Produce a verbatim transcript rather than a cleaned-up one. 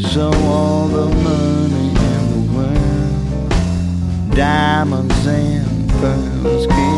So all the money in the world, diamonds and pearls,